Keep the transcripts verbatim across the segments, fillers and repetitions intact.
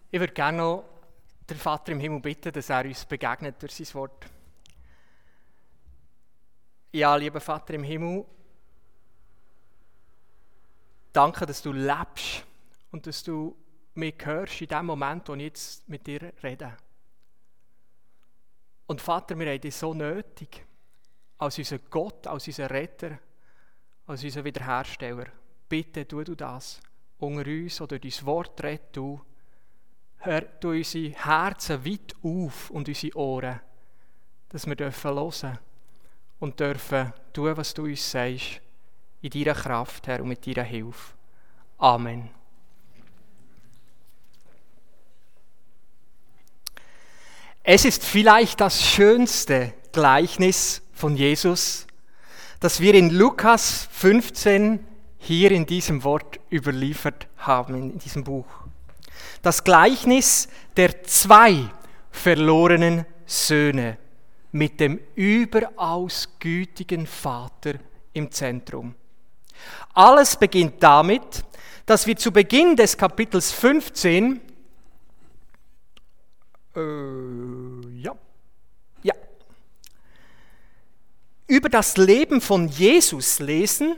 Ich würde gerne noch den Vater im Himmel bitten, dass er uns begegnet durch sein Wort. Ja, lieber Vater im Himmel, danke, dass du lebst und dass du mich hörst in dem Moment, wo ich jetzt mit dir rede. Und Vater, wir haben dich so nötig, als unser Gott, als unser Retter, als unser Wiederhersteller. Bitte tu du das unter uns oder durch dein Wort red du. Hör du unsere Herzen weit auf und unsere Ohren, dass wir dürfen hören und dürfen tun, was du uns sagst, in deiner Kraft, Herr, und mit deiner Hilfe. Amen. Es ist vielleicht das schönste Gleichnis von Jesus, das wir in Lukas fünfzehn hier in diesem Wort überliefert haben, in diesem Buch. Das Gleichnis der zwei verlorenen Söhne mit dem überaus gütigen Vater im Zentrum. Alles beginnt damit, dass wir zu Beginn des Kapitels fünfzehn äh, ja, ja, über das Leben von Jesus lesen.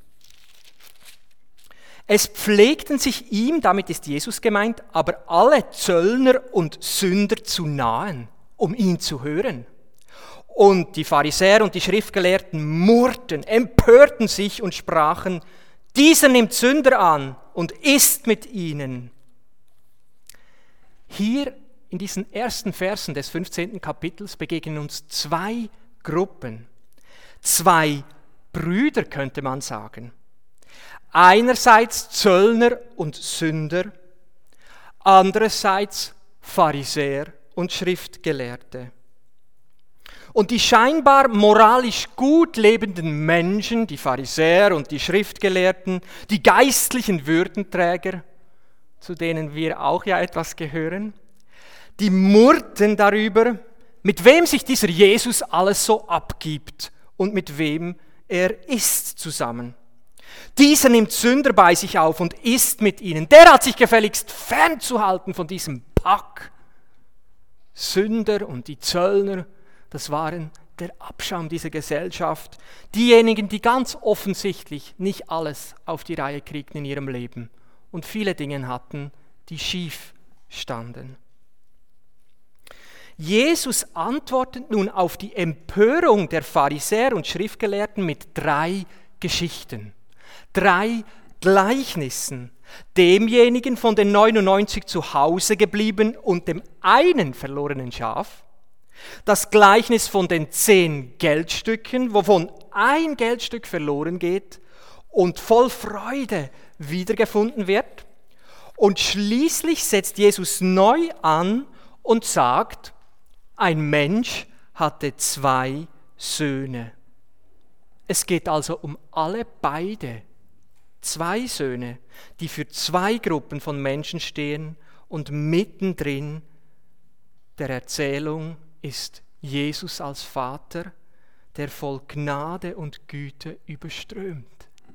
Es pflegten sich ihm, damit ist Jesus gemeint, aber alle Zöllner und Sünder zu nahen, um ihn zu hören. Und die Pharisäer und die Schriftgelehrten murrten, empörten sich und sprachen, dieser nimmt Sünder an und isst mit ihnen. Hier in diesen ersten Versen des fünfzehnten Kapitels begegnen uns zwei Gruppen, zwei Brüder könnte man sagen. Einerseits Zöllner und Sünder, andererseits Pharisäer und Schriftgelehrte. Und die scheinbar moralisch gut lebenden Menschen, die Pharisäer und die Schriftgelehrten, die geistlichen Würdenträger, zu denen wir auch ja etwas gehören, die murrten darüber, mit wem sich dieser Jesus alles so abgibt und mit wem er isst zusammen. Dieser nimmt Sünder bei sich auf und isst mit ihnen. Der hat sich gefälligst fernzuhalten von diesem Pack. Sünder und die Zöllner, das waren der Abschaum dieser Gesellschaft. Diejenigen, die ganz offensichtlich nicht alles auf die Reihe kriegten in ihrem Leben und viele Dinge hatten, die schief standen. Jesus antwortet nun auf die Empörung der Pharisäer und Schriftgelehrten mit drei Geschichten. Drei Gleichnissen, demjenigen von den neunundneunzig zu Hause geblieben und dem einen verlorenen Schaf, das Gleichnis von den zehn Geldstücken, wovon ein Geldstück verloren geht und voll Freude wiedergefunden wird, und schließlich setzt Jesus neu an und sagt, ein Mensch hatte zwei Söhne. Es geht also um alle beide. Zwei Söhne, die für zwei Gruppen von Menschen stehen, und mittendrin der Erzählung ist Jesus als Vater, der voll Gnade und Güte überströmt.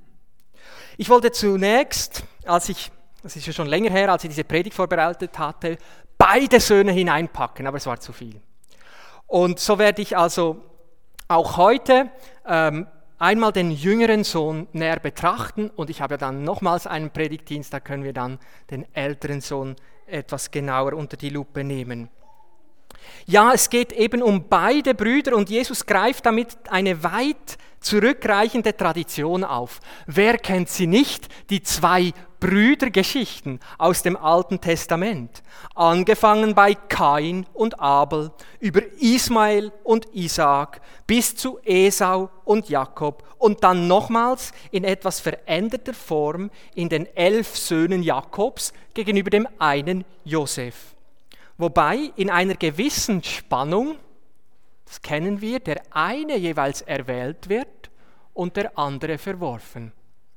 Ich wollte zunächst, als ich, das ist ja schon länger her, als ich diese Predigt vorbereitet hatte, beide Söhne hineinpacken, aber es war zu viel. Und so werde ich also auch heute ähm, einmal den jüngeren Sohn näher betrachten, und ich habe ja dann nochmals einen Predigtdienst, da können wir dann den älteren Sohn etwas genauer unter die Lupe nehmen. Ja, es geht eben um beide Brüder, und Jesus greift damit eine weit zurückreichende Tradition auf. Wer kennt sie nicht? Die zwei Brüdergeschichten aus dem Alten Testament. Angefangen bei Kain und Abel, über Ismael und Isaak, bis zu Esau und Jakob, und dann nochmals in etwas veränderter Form in den elf Söhnen Jakobs gegenüber dem einen Josef. Wobei in einer gewissen Spannung, das kennen wir, der eine jeweils erwählt wird und der andere verworfen.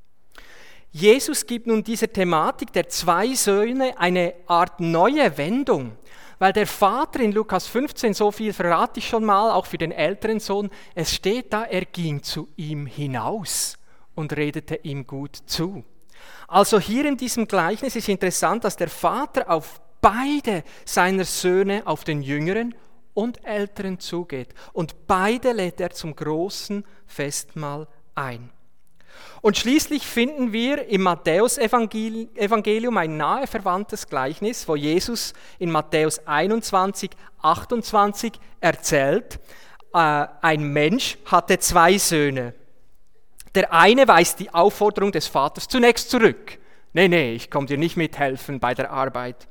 Jesus gibt nun dieser Thematik der zwei Söhne eine Art neue Wendung, weil der Vater in Lukas fünfzehn, so viel verrate ich schon mal, auch für den älteren Sohn, es steht da, er ging zu ihm hinaus und redete ihm gut zu. Also hier in diesem Gleichnis ist interessant, dass der Vater auf beide seiner Söhne auf den Jüngeren und Älteren zugeht. Und beide lädt er zum großen Festmahl ein. Und schließlich finden wir im Matthäus-Evangelium ein nahe verwandtes Gleichnis, wo Jesus in Matthäus einundzwanzig, achtundzwanzig erzählt, äh, ein Mensch hatte zwei Söhne. Der eine weist die Aufforderung des Vaters zunächst zurück. Nee, nee, ich komme dir nicht mithelfen bei der Arbeit.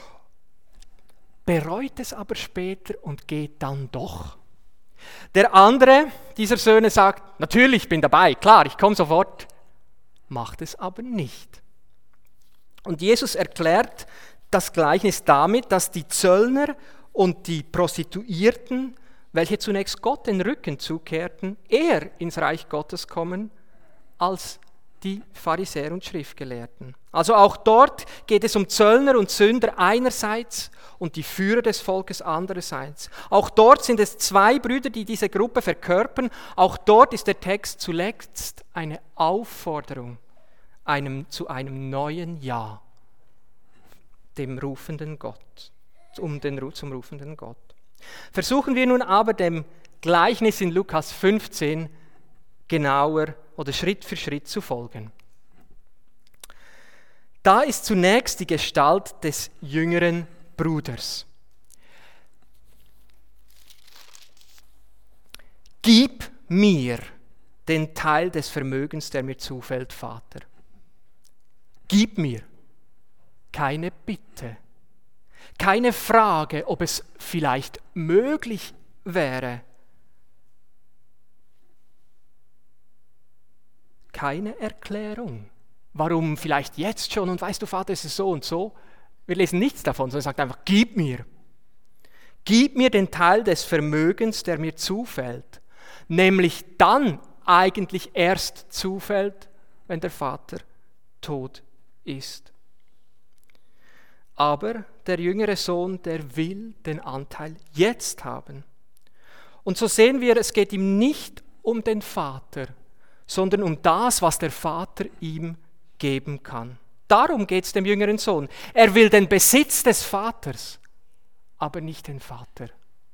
Bereut es aber später und geht dann doch. Der andere dieser Söhne sagt, natürlich, ich bin dabei, klar, ich komme sofort, macht es aber nicht. Und Jesus erklärt das Gleichnis damit, dass die Zöllner und die Prostituierten, welche zunächst Gott den Rücken zukehrten, eher ins Reich Gottes kommen als die Pharisäer und Schriftgelehrten. Also auch dort geht es um Zöllner und Sünder einerseits und die Führer des Volkes andererseits. Auch dort sind es zwei Brüder, die diese Gruppe verkörpern. Auch dort ist der Text zuletzt eine Aufforderung einem, zu einem neuen Ja, dem rufenden Gott, um den, zum rufenden Gott. Versuchen wir nun aber dem Gleichnis in Lukas fünfzehn genauer oder Schritt für Schritt zu folgen. Da ist zunächst die Gestalt des jüngeren Bruders. Gib mir den Teil des Vermögens, der mir zufällt, Vater. Gib mir. Keine Bitte. Keine Frage, ob es vielleicht möglich wäre. Keine Erklärung. Warum vielleicht jetzt schon und weißt du, Vater, es ist so und so. Wir lesen nichts davon, sondern er sagt einfach, gib mir. Gib mir den Teil des Vermögens, der mir zufällt. Nämlich dann eigentlich erst zufällt, wenn der Vater tot ist. Aber der jüngere Sohn, der will den Anteil jetzt haben. Und so sehen wir, es geht ihm nicht um den Vater, sondern um das, was der Vater ihm geben kann. Darum geht es dem jüngeren Sohn. Er will den Besitz des Vaters, aber nicht den Vater.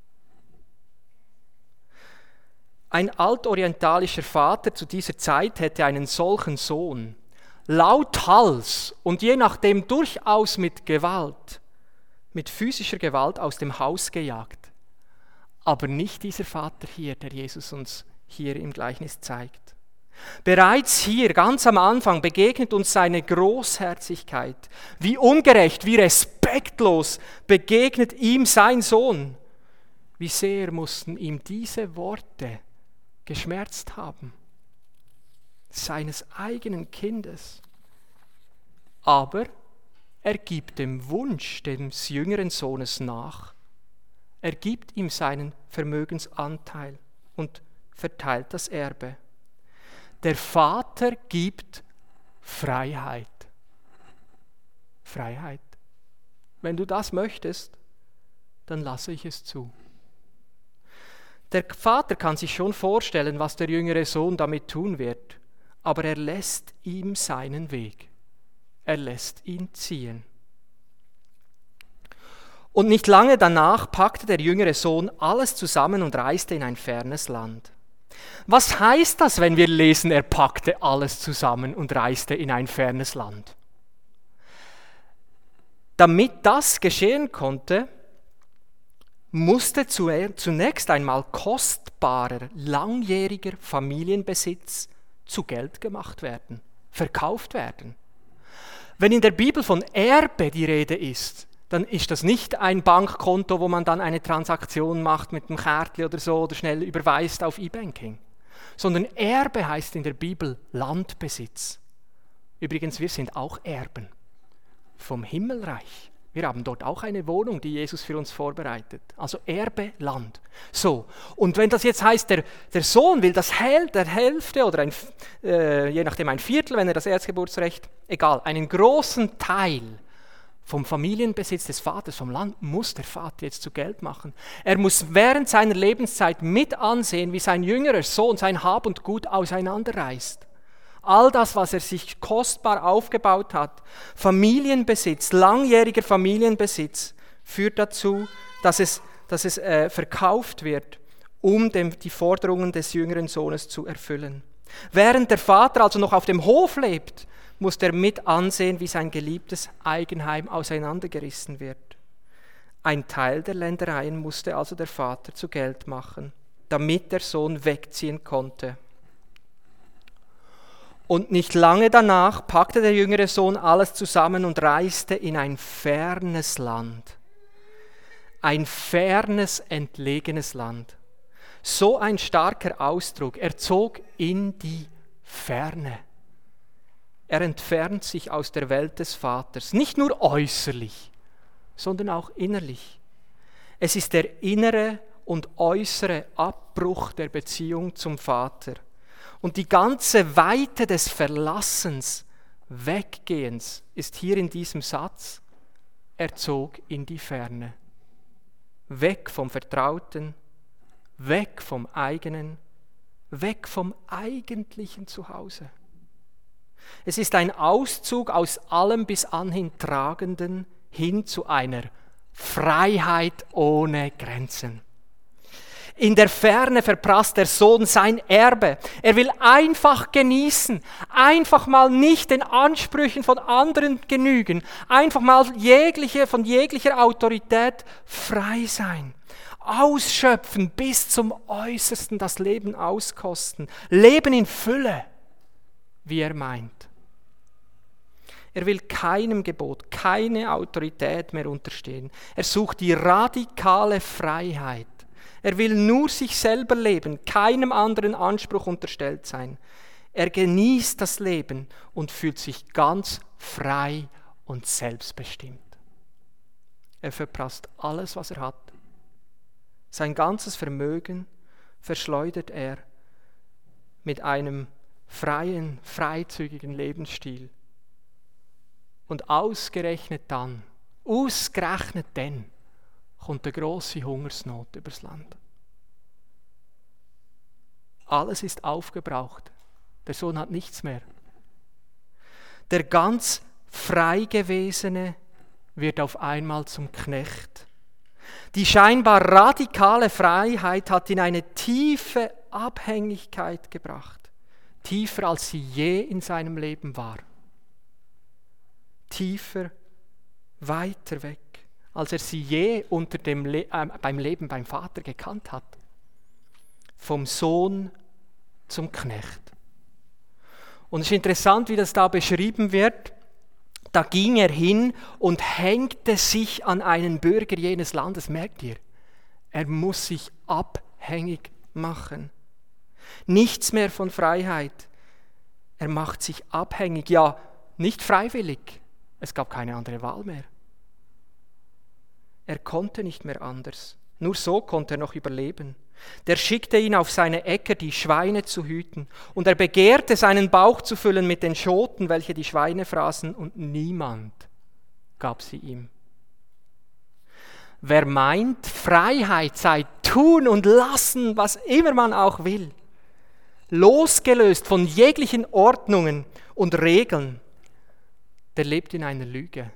Ein altorientalischer Vater zu dieser Zeit hätte einen solchen Sohn lauthals und je nachdem durchaus mit Gewalt, mit physischer Gewalt aus dem Haus gejagt. Aber nicht dieser Vater hier, der Jesus uns hier im Gleichnis zeigt. Bereits hier, ganz am Anfang, begegnet uns seine Großherzigkeit. Wie ungerecht, wie respektlos begegnet ihm sein Sohn. Wie sehr mussten ihm diese Worte geschmerzt haben. Seines eigenen Kindes. Aber er gibt dem Wunsch des jüngeren Sohnes nach. Er gibt ihm seinen Vermögensanteil und verteilt das Erbe. Der Vater gibt Freiheit. Freiheit. Wenn du das möchtest, dann lasse ich es zu. Der Vater kann sich schon vorstellen, was der jüngere Sohn damit tun wird, aber er lässt ihm seinen Weg. Er lässt ihn ziehen. Und nicht lange danach packte der jüngere Sohn alles zusammen und reiste in ein fernes Land. Was heißt das, wenn wir lesen, er packte alles zusammen und reiste in ein fernes Land? Damit das geschehen konnte, musste zunächst einmal kostbarer, langjähriger Familienbesitz zu Geld gemacht werden, verkauft werden. Wenn in der Bibel von Erbe die Rede ist, dann ist das nicht ein Bankkonto, wo man dann eine Transaktion macht mit einem Kärtchen oder so oder schnell überweist auf E-Banking. Sondern Erbe heißt in der Bibel Landbesitz. Übrigens, wir sind auch Erben vom Himmelreich. Wir haben dort auch eine Wohnung, die Jesus für uns vorbereitet. Also Erbe, Land. So, und wenn das jetzt heißt, der, der Sohn will das Häl, der Hälfte oder ein, äh, je nachdem ein Viertel, wenn er das Erstgeburtsrecht, egal, einen großen Teil vom Familienbesitz des Vaters, vom Land, muss der Vater jetzt zu Geld machen. Er muss während seiner Lebenszeit mit ansehen, wie sein jüngerer Sohn sein Hab und Gut auseinanderreißt. all das, was er sich kostbar aufgebaut hat, Familienbesitz, langjähriger Familienbesitz, führt dazu, dass es, dass es äh, verkauft wird, um dem, die Forderungen des jüngeren Sohnes zu erfüllen. Während der Vater also noch auf dem Hof lebt, muss er mit ansehen, wie sein geliebtes Eigenheim auseinandergerissen wird. Ein Teil der Ländereien musste also der Vater zu Geld machen, damit der Sohn wegziehen konnte. Und nicht lange danach packte der jüngere Sohn alles zusammen und reiste in ein fernes Land. Ein fernes, entlegenes Land. So ein starker Ausdruck. Er zog in die Ferne. Er entfernt sich aus der Welt des Vaters, nicht nur äußerlich, sondern auch innerlich. Es ist der innere und äußere Abbruch der Beziehung zum Vater. Und die ganze Weite des Verlassens, Weggehens ist hier in diesem Satz, er zog in die Ferne. Weg vom Vertrauten, weg vom eigenen, weg vom eigentlichen Zuhause. Es ist ein Auszug aus allem bis anhin Tragenden hin zu einer Freiheit ohne Grenzen. In der Ferne verprasst der Sohn sein Erbe. Er will einfach genießen, einfach mal nicht den Ansprüchen von anderen genügen, einfach mal jegliche, von jeglicher Autorität frei sein. Ausschöpfen bis zum Äußersten, das Leben auskosten, Leben in Fülle, wie er meint. Er will keinem Gebot, keine Autorität mehr unterstehen. Er sucht die radikale Freiheit. Er will nur sich selber leben, keinem anderen Anspruch unterstellt sein. Er genießt das Leben und fühlt sich ganz frei und selbstbestimmt. Er verprasst alles, was er hat. Sein ganzes Vermögen verschleudert er mit einem freien, freizügigen Lebensstil. Und ausgerechnet dann, ausgerechnet dann, kommt eine grosse Hungersnot übers Land. Alles ist aufgebraucht. Der Sohn hat nichts mehr. Der ganz Freigewesene wird auf einmal zum Knecht. Die scheinbar radikale Freiheit hat ihn eine tiefe Abhängigkeit gebracht. Tiefer als sie je in seinem Leben war. Tiefer, weiter weg, als er sie je unter dem Le- äh, beim Leben beim Vater gekannt hat. Vom Sohn zum Knecht. Und es ist interessant, wie das da beschrieben wird. Da ging er hin und hängte sich an einen Bürger jenes Landes. Merkt ihr? Er muss sich abhängig machen. Nichts mehr von Freiheit. Er macht sich abhängig, ja, nicht freiwillig. Es gab keine andere Wahl mehr. Er konnte nicht mehr anders. Nur so konnte er noch überleben. Der schickte ihn auf seine Äcker, die Schweine zu hüten. Und er begehrte, seinen Bauch zu füllen mit den Schoten, welche die Schweine fraßen, und niemand gab sie ihm. Wer meint, Freiheit sei tun und lassen, was immer man auch will, losgelöst von jeglichen Ordnungen und Regeln, der lebt in einer Lüge.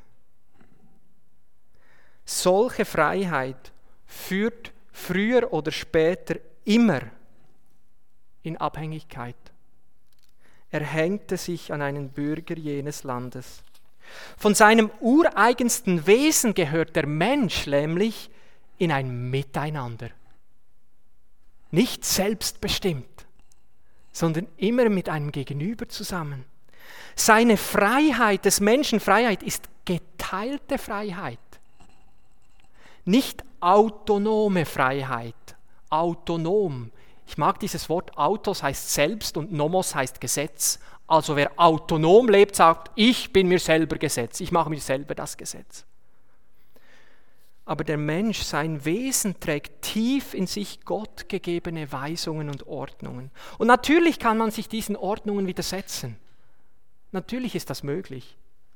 Solche Freiheit führt früher oder später immer in Abhängigkeit. Er hängte sich an einen Bürger jenes Landes. Von seinem ureigensten Wesen gehört der Mensch nämlich in ein Miteinander. Nicht selbstbestimmt, sondern immer mit einem Gegenüber zusammen. Seine Freiheit, des Menschen Freiheit, ist geteilte Freiheit. Nicht autonome Freiheit. Autonom. Ich mag dieses Wort. Autos heißt selbst und nomos heißt Gesetz. Also wer autonom lebt, sagt, ich bin mir selber Gesetz. Ich mache mir selber das Gesetz. Aber der Mensch, sein Wesen trägt tief in sich Gott gegebene Weisungen und Ordnungen. Und natürlich kann man sich diesen Ordnungen widersetzen. Natürlich ist das möglich.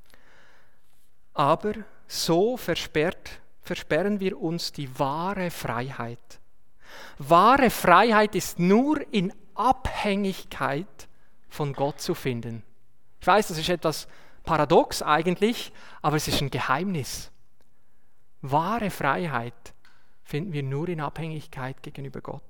Aber so versperrt, versperren wir uns die wahre Freiheit. Wahre Freiheit ist nur in Abhängigkeit von Gott zu finden. Ich weiß, das ist etwas paradox eigentlich, aber es ist ein Geheimnis. Wahre Freiheit finden wir nur in Abhängigkeit gegenüber Gott.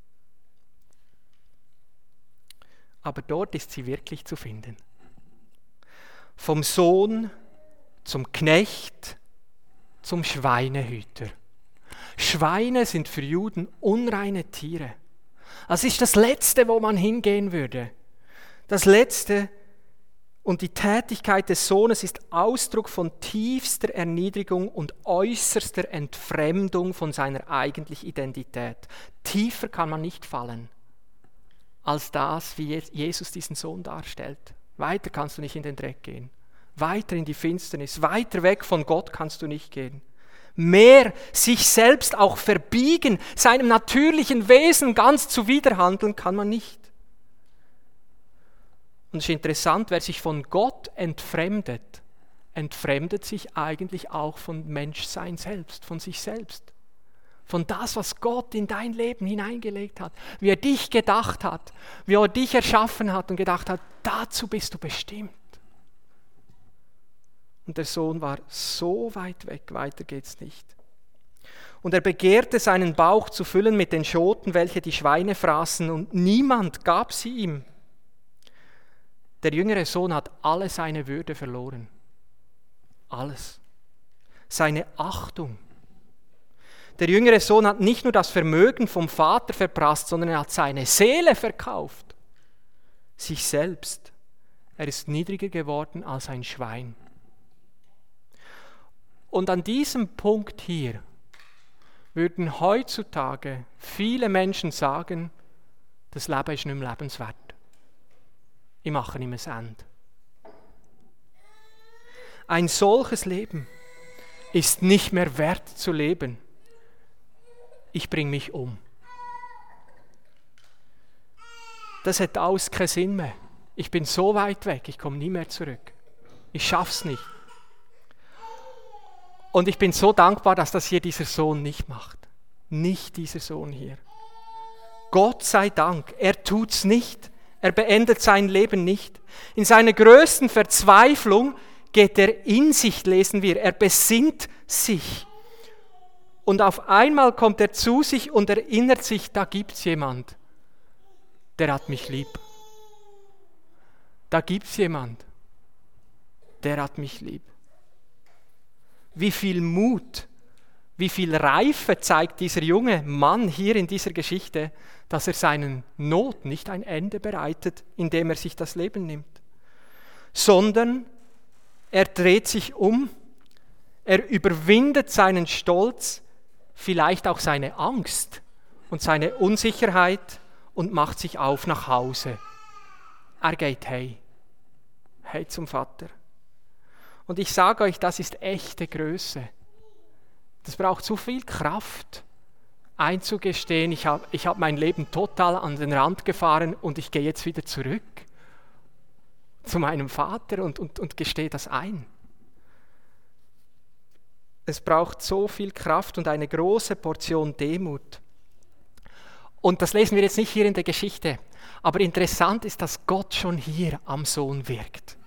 Aber dort ist sie wirklich zu finden. Vom Sohn zum Knecht, zum Schweinehüter. Schweine sind für Juden unreine Tiere. Das ist das Letzte, wo man hingehen würde. Das Letzte und die Tätigkeit des Sohnes ist Ausdruck von tiefster Erniedrigung und äußerster Entfremdung von seiner eigentlichen Identität. Tiefer kann man nicht fallen, als das, wie Jesus diesen Sohn darstellt. Weiter kannst du nicht in den Dreck gehen. Weiter in die Finsternis. Weiter weg von Gott kannst du nicht gehen. Mehr sich selbst auch verbiegen, seinem natürlichen Wesen ganz zuwiderhandeln kann man nicht. Und es ist interessant, wer sich von Gott entfremdet, entfremdet sich eigentlich auch von Menschsein selbst, von sich selbst. Von das, was Gott in dein Leben hineingelegt hat, wie er dich gedacht hat, wie er dich erschaffen hat und gedacht hat, dazu bist du bestimmt. Und der Sohn war so weit weg, weiter geht's nicht. Und er begehrte, seinen Bauch zu füllen mit den Schoten, welche die Schweine fraßen, und niemand gab sie ihm. Der jüngere Sohn hat alle seine Würde verloren. Alles. Seine Achtung. Der jüngere Sohn hat nicht nur das Vermögen vom Vater verprasst, sondern er hat seine Seele verkauft. Sich selbst. Er ist niedriger geworden als ein Schwein. Und an diesem Punkt hier würden heutzutage viele Menschen sagen, das Leben ist nicht mehr lebenswert. Ich mache nicht mehr das Ende. Ein solches Leben ist nicht mehr wert zu leben. Ich bringe mich um. Das hat alles keinen Sinn mehr. Ich bin so weit weg, ich komme nie mehr zurück. Ich schaff's nicht. Und ich bin so dankbar, dass das hier dieser Sohn nicht macht. Nicht dieser Sohn hier. Gott sei Dank, er tut's nicht. Er beendet sein Leben nicht. In seiner größten Verzweiflung geht er in sich, lesen wir. Er besinnt sich. Und auf einmal kommt er zu sich und erinnert sich, da gibt's jemand, der hat mich lieb. Da gibt's jemand, der hat mich lieb. Wie viel Mut, wie viel Reife zeigt dieser junge Mann hier in dieser Geschichte, dass er seinen Not nicht ein Ende bereitet, indem er sich das Leben nimmt, sondern er dreht sich um, er überwindet seinen Stolz, vielleicht auch seine Angst und seine Unsicherheit und macht sich auf nach Hause. Er geht hey, hey zum Vater. Und ich sage euch, das ist echte Größe. Das braucht so viel Kraft, einzugestehen, ich habe ich hab mein Leben total an den Rand gefahren und ich gehe jetzt wieder zurück zu meinem Vater und, und, und gestehe das ein. Es braucht so viel Kraft und eine große Portion Demut. Und das lesen wir jetzt nicht hier in der Geschichte, aber interessant ist, dass Gott schon hier am Sohn wirkt.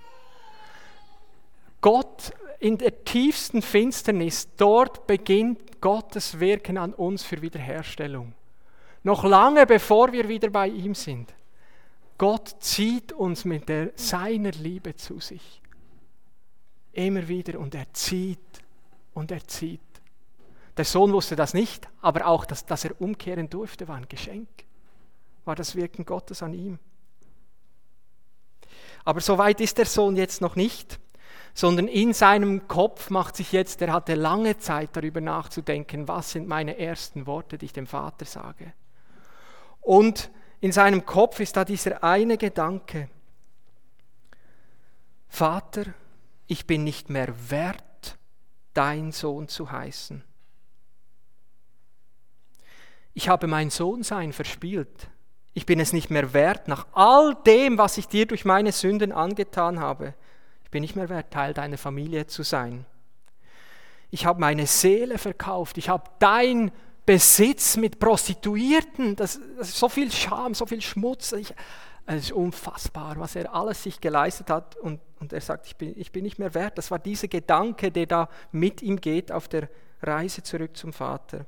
Gott in der tiefsten Finsternis, dort beginnt Gottes Wirken an uns für Wiederherstellung. Noch lange bevor wir wieder bei ihm sind. Gott zieht uns mit der, seiner Liebe zu sich. Immer wieder und er zieht und er zieht. Der Sohn wusste das nicht, aber auch, dass, dass er umkehren durfte, war ein Geschenk. War das Wirken Gottes an ihm. Aber so weit ist der Sohn jetzt noch nicht, sondern in seinem Kopf macht sich jetzt, er hatte lange Zeit darüber nachzudenken, was sind meine ersten Worte, die ich dem Vater sage. Und in seinem Kopf ist da dieser eine Gedanke: Vater, ich bin nicht mehr wert, dein Sohn zu heißen. Ich habe mein Sohnsein verspielt. Ich bin es nicht mehr wert, nach all dem, was ich dir durch meine Sünden angetan habe. Ich bin nicht mehr wert, Teil deiner Familie zu sein. Ich habe meine Seele verkauft. Ich habe dein Besitz mit Prostituierten. Das, das ist so viel Scham, so viel Schmutz. Ich, Es ist unfassbar, was er alles sich geleistet hat und, und er sagt, ich bin, ich bin nicht mehr wert. Das war dieser Gedanke, der da mit ihm geht auf der Reise zurück zum Vater.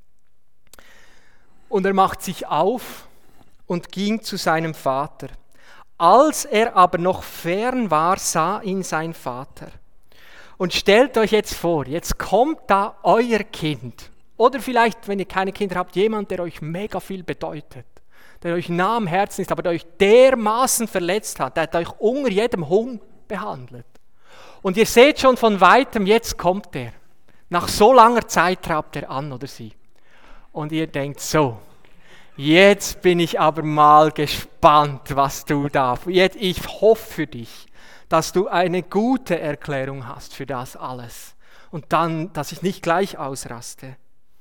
Und er macht sich auf und ging zu seinem Vater. Als er aber noch fern war, sah ihn sein Vater. Und stellt euch jetzt vor, jetzt kommt da euer Kind. Oder vielleicht, wenn ihr keine Kinder habt, jemand, der euch mega viel bedeutet. Der euch nah am Herzen ist, aber der euch dermaßen verletzt hat. Der hat euch unter jedem Hung behandelt. Und ihr seht schon von Weitem, jetzt kommt er. Nach so langer Zeit trabt er an oder sie. Und ihr denkt so, jetzt bin ich aber mal gespannt, was du da. Jetzt, ich hoffe für dich, dass du eine gute Erklärung hast für das alles. Und dann, dass ich nicht gleich ausraste.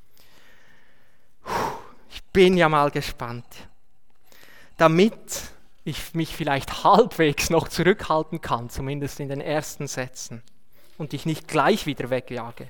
Ich bin ja mal gespannt. Damit ich mich vielleicht halbwegs noch zurückhalten kann, zumindest in den ersten Sätzen, und dich nicht gleich wieder wegjage.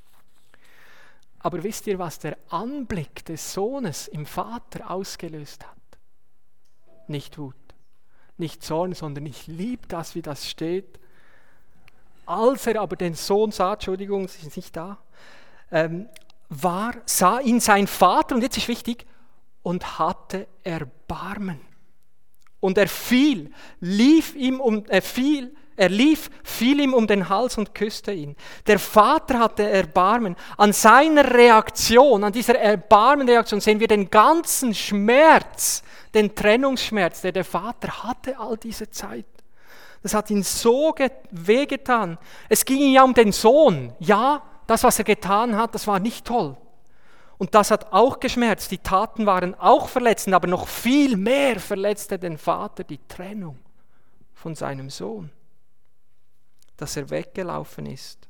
Aber wisst ihr, was der Anblick des Sohnes im Vater ausgelöst hat? Nicht Wut, nicht Zorn, sondern ich liebe das, wie das steht. Als er aber den Sohn sah, Entschuldigung, sie ist nicht da, ähm, war, sah ihn sein Vater, und jetzt ist wichtig, und hatte Erbarmen. Und er fiel, lief ihm um, er fiel, Er lief, fiel ihm um den Hals und küsste ihn. Der Vater hatte Erbarmen. An seiner Reaktion, an dieser Erbarmenreaktion sehen wir den ganzen Schmerz, den Trennungsschmerz, der der Vater hatte all diese Zeit. Das hat ihn so wehgetan. Es ging ihm ja um den Sohn. Ja, das, was er getan hat, das war nicht toll. Und das hat auch geschmerzt. Die Taten waren auch verletzend, aber noch viel mehr verletzte den Vater die Trennung von seinem Sohn, dass er weggelaufen ist.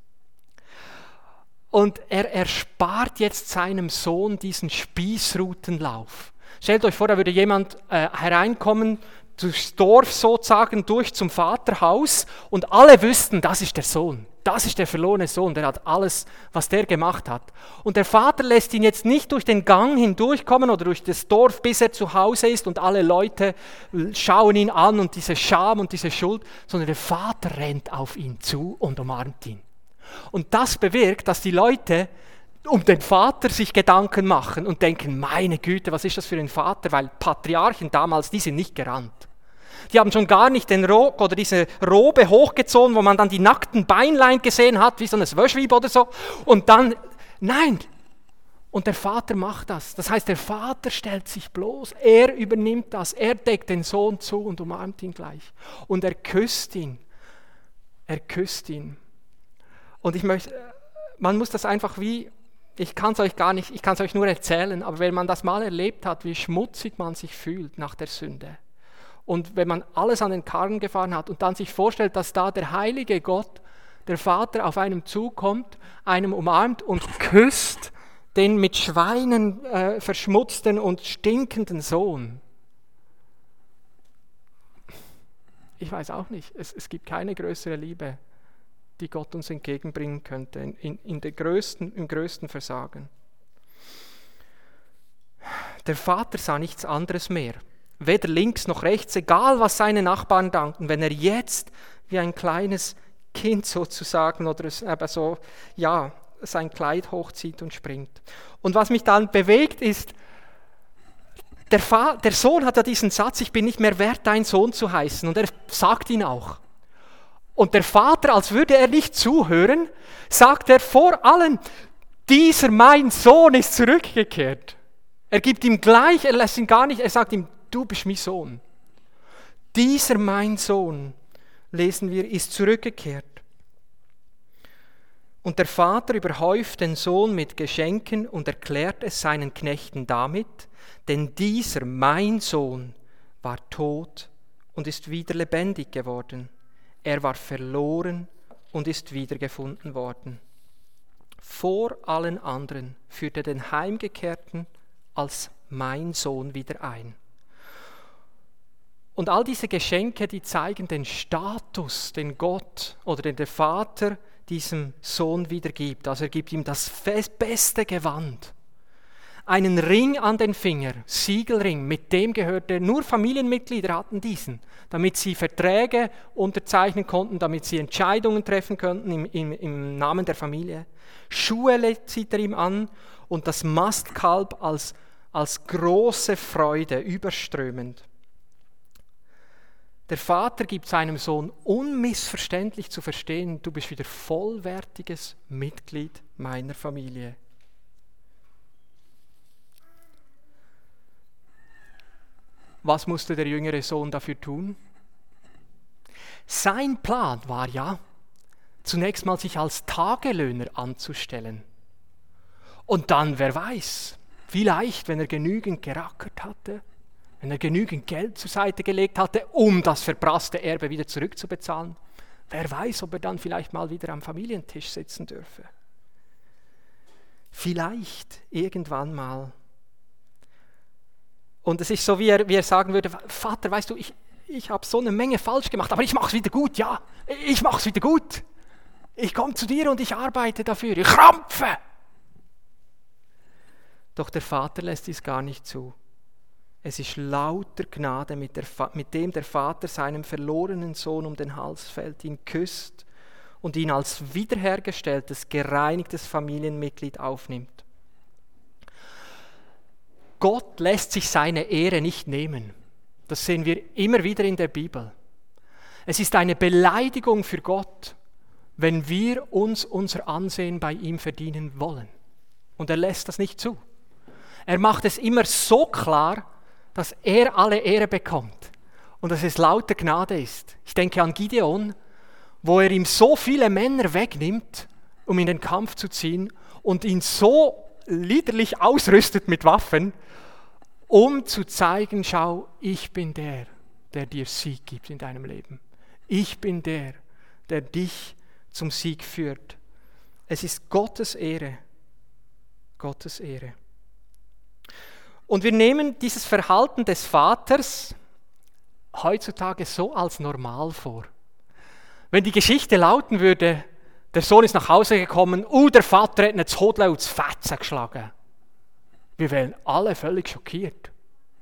Und er erspart jetzt seinem Sohn diesen Spießrutenlauf. Stellt euch vor, da würde jemand äh, hereinkommen, durchs Dorf sozusagen, durch zum Vaterhaus und alle wüssten, das ist der Sohn, das ist der verlorene Sohn, der hat alles, was der gemacht hat. Und der Vater lässt ihn jetzt nicht durch den Gang hindurchkommen oder durch das Dorf, bis er zu Hause ist und alle Leute schauen ihn an und diese Scham und diese Schuld, sondern der Vater rennt auf ihn zu und umarmt ihn. Und das bewirkt, dass die Leute um den Vater sich Gedanken machen und denken, meine Güte, was ist das für ein Vater? Weil Patriarchen damals, die sind nicht gerannt. Die haben schon gar nicht den Rock oder diese Robe hochgezogen, wo man dann die nackten Beinlein gesehen hat, wie so ein Wöschwieb oder so. Und dann, nein. Und der Vater macht das. Das heißt, der Vater stellt sich bloß, er übernimmt das, er deckt den Sohn zu und umarmt ihn gleich. Und er küsst ihn. Er küsst ihn. Und ich möchte, man muss das einfach wie, ich kann es euch gar nicht, ich kann es euch nur erzählen, aber wenn man das mal erlebt hat, wie schmutzig man sich fühlt nach der Sünde. Und wenn man alles an den Karren gefahren hat und dann sich vorstellt, dass da der heilige Gott, der Vater, auf einem zukommt, einem umarmt und küsst den mit Schweinen äh, verschmutzten und stinkenden Sohn. Ich weiß auch nicht, es, es gibt keine größere Liebe, die Gott uns entgegenbringen könnte, in, in, in der größten, im größten Versagen. Der Vater sah nichts anderes mehr. Weder links noch rechts, egal was seine Nachbarn danken, wenn er jetzt wie ein kleines Kind sozusagen oder aber so, ja, sein Kleid hochzieht und springt. Und was mich dann bewegt ist, der, Fa- der Sohn hat ja diesen Satz, ich bin nicht mehr wert, dein Sohn zu heißen, und er sagt ihn auch. Und der Vater, als würde er nicht zuhören, sagt er vor allen, dieser mein Sohn ist zurückgekehrt. Er gibt ihm gleich, er lässt ihn gar nicht, er sagt ihm, du bist mein Sohn. Dieser mein Sohn, lesen wir, ist zurückgekehrt. Und der Vater überhäuft den Sohn mit Geschenken und erklärt es seinen Knechten damit, denn dieser mein Sohn war tot und ist wieder lebendig geworden. Er war verloren und ist wiedergefunden worden. Vor allen anderen führt er den Heimgekehrten als mein Sohn wieder ein. Und all diese Geschenke, die zeigen den Status, den Gott oder den der Vater diesem Sohn wiedergibt. Also er gibt ihm das beste Gewand. einen Ring an den Finger, Siegelring, mit dem gehörte, nur Familienmitglieder hatten diesen, damit sie Verträge unterzeichnen konnten, damit sie Entscheidungen treffen könnten im, im, im Namen der Familie. Schuhe zieht er ihm an und das Mastkalb als, als große Freude, überströmend. Der Vater gibt seinem Sohn unmissverständlich zu verstehen, du bist wieder vollwertiges Mitglied meiner Familie. Was musste der jüngere Sohn dafür tun? Sein Plan war ja, zunächst mal sich als Tagelöhner anzustellen. Und dann, wer weiß, vielleicht, wenn er genügend gerackert hatte, wenn er genügend Geld zur Seite gelegt hatte, um das verprasste Erbe wieder zurückzubezahlen, wer weiß, ob er dann vielleicht mal wieder am Familientisch sitzen dürfe. Vielleicht irgendwann mal. Und es ist so, wie er, wie er sagen würde, Vater, weißt du, ich, ich habe so eine Menge falsch gemacht, aber ich mache es wieder gut, ja, ich mache es wieder gut. Ich komme zu dir und ich arbeite dafür, ich krampfe. Doch der Vater lässt dies gar nicht zu. Es ist lauter Gnade, mit, der, mit dem der Vater seinem verlorenen Sohn um den Hals fällt, ihn küsst und ihn als wiederhergestelltes, gereinigtes Familienmitglied aufnimmt. Gott lässt sich seine Ehre nicht nehmen. Das sehen wir immer wieder in der Bibel. Es ist eine Beleidigung für Gott, wenn wir uns unser Ansehen bei ihm verdienen wollen. Und er lässt das nicht zu. Er macht es immer so klar, dass er alle Ehre bekommt und dass es lauter Gnade ist. Ich denke an Gideon, wo er ihm so viele Männer wegnimmt, um in den Kampf zu ziehen und ihn so liederlich ausrüstet mit Waffen, um zu zeigen, schau, ich bin der, der dir Sieg gibt in deinem Leben. Ich bin der, der dich zum Sieg führt. Es ist Gottes Ehre. Gottes Ehre. Und wir nehmen dieses Verhalten des Vaters heutzutage so als normal vor. Wenn die Geschichte lauten würde, der Sohn ist nach Hause gekommen, uh, der Vater hat ihn zu Hodle und zu Fetzen geschlagen. Wir wären alle völlig schockiert.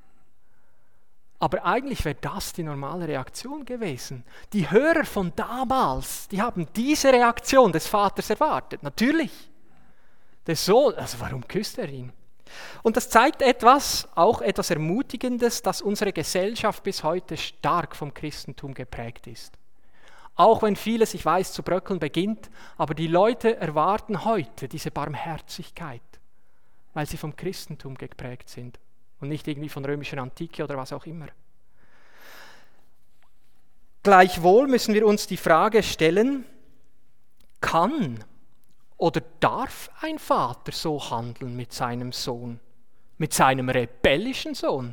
Aber eigentlich wäre das die normale Reaktion gewesen. Die Hörer von damals, die haben diese Reaktion des Vaters erwartet. Natürlich. Der Sohn, also warum küsst er ihn? Und das zeigt etwas, auch etwas Ermutigendes, dass unsere Gesellschaft bis heute stark vom Christentum geprägt ist. Auch wenn vieles, ich weiß, zu bröckeln beginnt, aber die Leute erwarten heute diese Barmherzigkeit, weil sie vom Christentum geprägt sind und nicht irgendwie von römischer Antike oder was auch immer. Gleichwohl müssen wir uns die Frage stellen, kann oder darf ein Vater so handeln mit seinem Sohn, mit seinem rebellischen Sohn?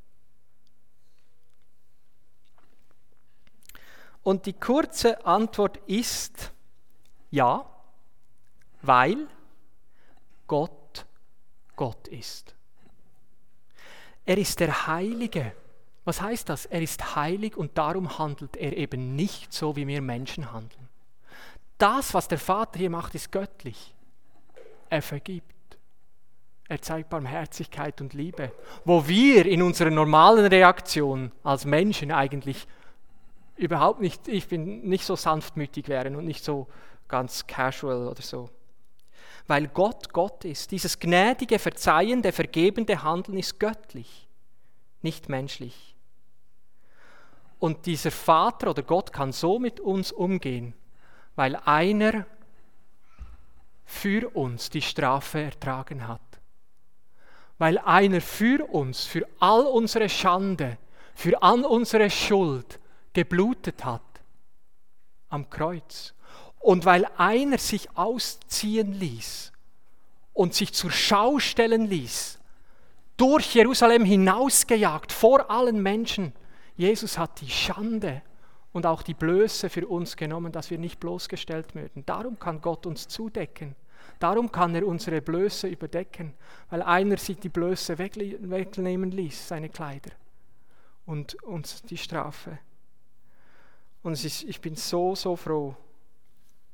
Und die kurze Antwort ist ja, weil Gott Gott ist. Er ist der Heilige. Was heißt das? Er ist heilig und darum handelt er eben nicht so, wie wir Menschen handeln. Das, was der Vater hier macht, ist göttlich. Er vergibt. Er zeigt Barmherzigkeit und Liebe. Wo wir in unserer normalen Reaktion als Menschen eigentlich überhaupt nicht, ich bin nicht so sanftmütig wären und nicht so ganz casual oder so. Weil Gott Gott ist. Dieses gnädige, verzeihende, vergebende Handeln ist göttlich, nicht menschlich. Und dieser Vater oder Gott kann so mit uns umgehen, weil einer für uns die Strafe ertragen hat. Weil einer für uns, für all unsere Schande, für all unsere Schuld geblutet hat am Kreuz. Und weil einer sich ausziehen ließ und sich zur Schau stellen ließ, durch Jerusalem hinausgejagt, vor allen Menschen. Jesus hat die Schande und auch die Blöße für uns genommen, dass wir nicht bloßgestellt werden. Darum kann Gott uns zudecken. Darum kann er unsere Blöße überdecken, weil einer sich die Blöße wegnehmen ließ, seine Kleider, und uns die Strafe. Und es ist, ich bin so, so froh,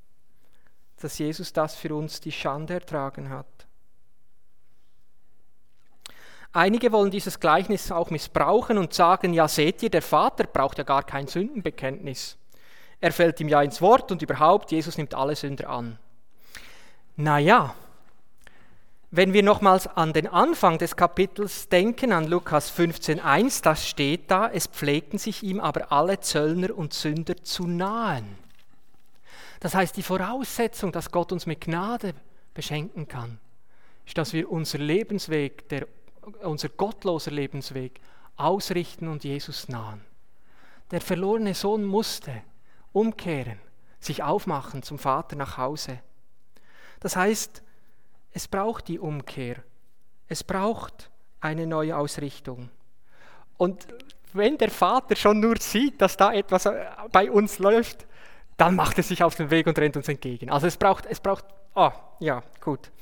dass Jesus das für uns die Schande ertragen hat. Einige wollen dieses Gleichnis auch missbrauchen und sagen, ja seht ihr, der Vater braucht ja gar kein Sündenbekenntnis. Er fällt ihm ja ins Wort und überhaupt, Jesus nimmt alle Sünder an. Naja, wenn wir nochmals an den Anfang des Kapitels denken, an Lukas fünfzehn eins, das steht da, es pflegten sich ihm aber alle Zöllner und Sünder zu nahen. Das heißt, die Voraussetzung, dass Gott uns mit Gnade beschenken kann, ist, dass wir unser Lebensweg, der, unser gottloser Lebensweg ausrichten und Jesus nahen. Der verlorene Sohn musste umkehren, sich aufmachen zum Vater nach Hause. Das heißt, es braucht die Umkehr. Es braucht eine neue Ausrichtung. Und wenn der Vater schon nur sieht, dass da etwas bei uns läuft, dann macht er sich auf den Weg und rennt uns entgegen. Also es braucht, es braucht, ah, ja, gut.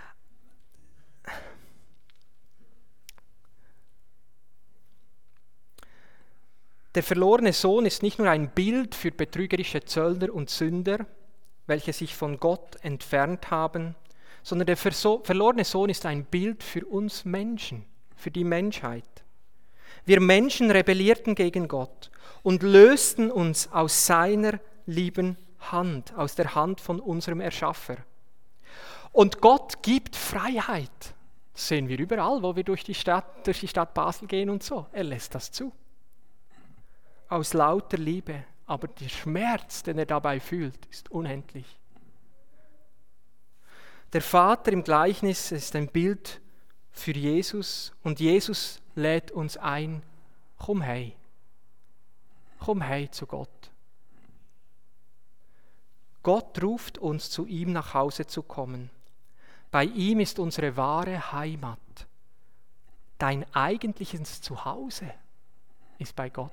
Der verlorene Sohn ist nicht nur ein Bild für betrügerische Zöllner und Sünder, welche sich von Gott entfernt haben, sondern der verlorene Sohn ist ein Bild für uns Menschen, für die Menschheit. Wir Menschen rebellierten gegen Gott und lösten uns aus seiner lieben Hand, aus der Hand von unserem Erschaffer. Und Gott gibt Freiheit. Das sehen wir überall, wo wir durch die Stadt, durch die Stadt Basel gehen und so. Er lässt das zu. Aus lauter Liebe. Aber der Schmerz, den er dabei fühlt, ist unendlich. Der Vater im Gleichnis ist ein Bild für Jesus und Jesus lädt uns ein, komm hey, komm hey zu Gott. Gott ruft uns, zu ihm nach Hause zu kommen. Bei ihm ist unsere wahre Heimat. Dein eigentliches Zuhause ist bei Gott.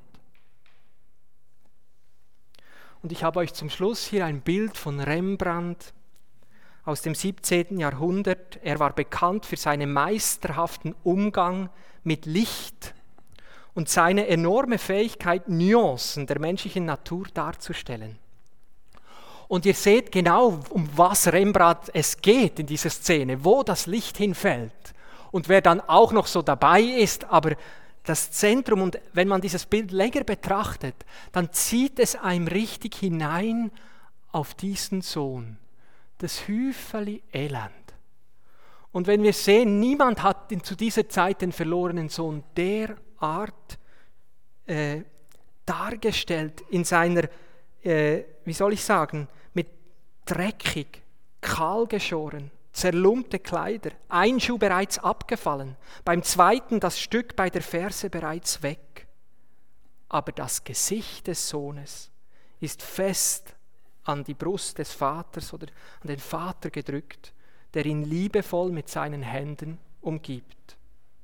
Und ich habe euch zum Schluss hier ein Bild von Rembrandt aus dem siebzehnten Jahrhundert. Er war bekannt für seinen meisterhaften Umgang mit Licht und seine enorme Fähigkeit, Nuancen der menschlichen Natur darzustellen. Und ihr seht genau, um was Rembrandt es geht in dieser Szene, wo das Licht hinfällt und wer dann auch noch so dabei ist, aber das Zentrum, und wenn man dieses Bild länger betrachtet, dann zieht es einem richtig hinein auf diesen Sohn, das Hüferli Elend. Und wenn wir sehen, niemand hat zu dieser Zeit den verlorenen Sohn derart äh, dargestellt in seiner, äh, wie soll ich sagen, mit dreckig, kahlgeschoren, zerlumpte Kleider, ein Schuh bereits abgefallen, beim zweiten das Stück bei der Ferse bereits weg. Aber das Gesicht des Sohnes ist fest an die Brust des Vaters oder an den Vater gedrückt, der ihn liebevoll mit seinen Händen umgibt.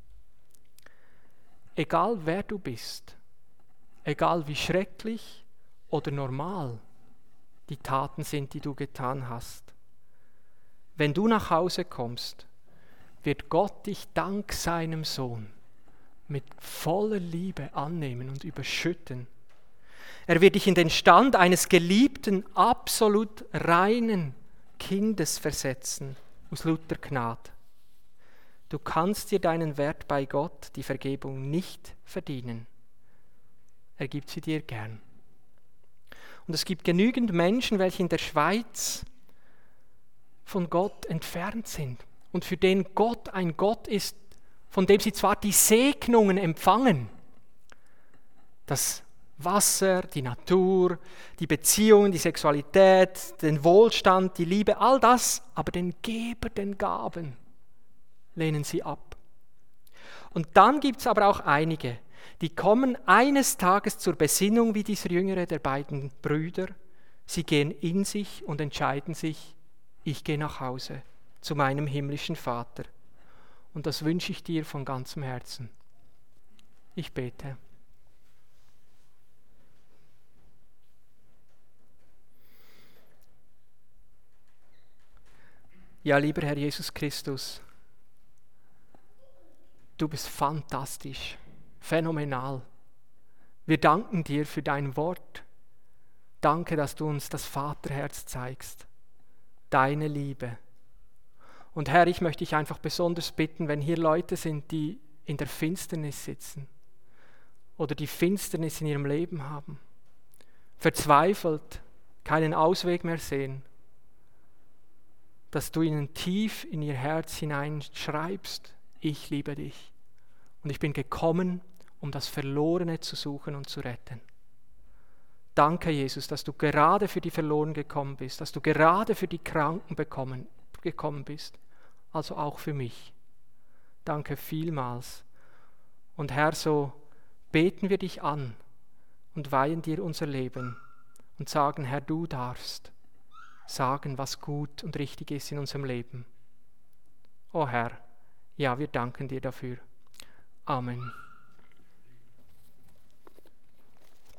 Egal wer du bist, egal wie schrecklich oder normal die Taten sind, die du getan hast, wenn du nach Hause kommst, wird Gott dich dank seinem Sohn mit voller Liebe annehmen und überschütten. Er wird dich in den Stand eines geliebten, absolut reinen Kindes versetzen, aus lauter Gnade. Du kannst dir deinen Wert bei Gott, die Vergebung, nicht verdienen. Er gibt sie dir gern. Und es gibt genügend Menschen, welche in der Schweiz von Gott entfernt sind und für den Gott ein Gott ist, von dem sie zwar die Segnungen empfangen, das Wasser, die Natur, die Beziehungen, die Sexualität, den Wohlstand, die Liebe, all das, aber den Geber, den Gaben, lehnen sie ab. Und dann gibt es aber auch einige, die kommen eines Tages zur Besinnung wie dieser jüngere der beiden Brüder. Sie gehen in sich und entscheiden sich, ich gehe nach Hause zu meinem himmlischen Vater. Und das wünsche ich dir von ganzem Herzen. Ich bete. Ja, lieber Herr Jesus Christus, du bist fantastisch, phänomenal. Wir danken dir für dein Wort. Danke, dass du uns das Vaterherz zeigst, deine Liebe. Und Herr, ich möchte dich einfach besonders bitten, wenn hier Leute sind, die in der Finsternis sitzen oder die Finsternis in ihrem Leben haben, verzweifelt, keinen Ausweg mehr sehen, dass du ihnen tief in ihr Herz hineinschreibst, ich liebe dich und ich bin gekommen, um das Verlorene zu suchen und zu retten. Danke, Jesus, dass du gerade für die Verlorenen gekommen bist, dass du gerade für die Kranken bekommen, gekommen bist, also auch für mich. Danke vielmals. Und Herr, so beten wir dich an und weihen dir unser Leben und sagen, Herr, du darfst sagen, was gut und richtig ist in unserem Leben. O Herr, ja, wir danken dir dafür. Amen.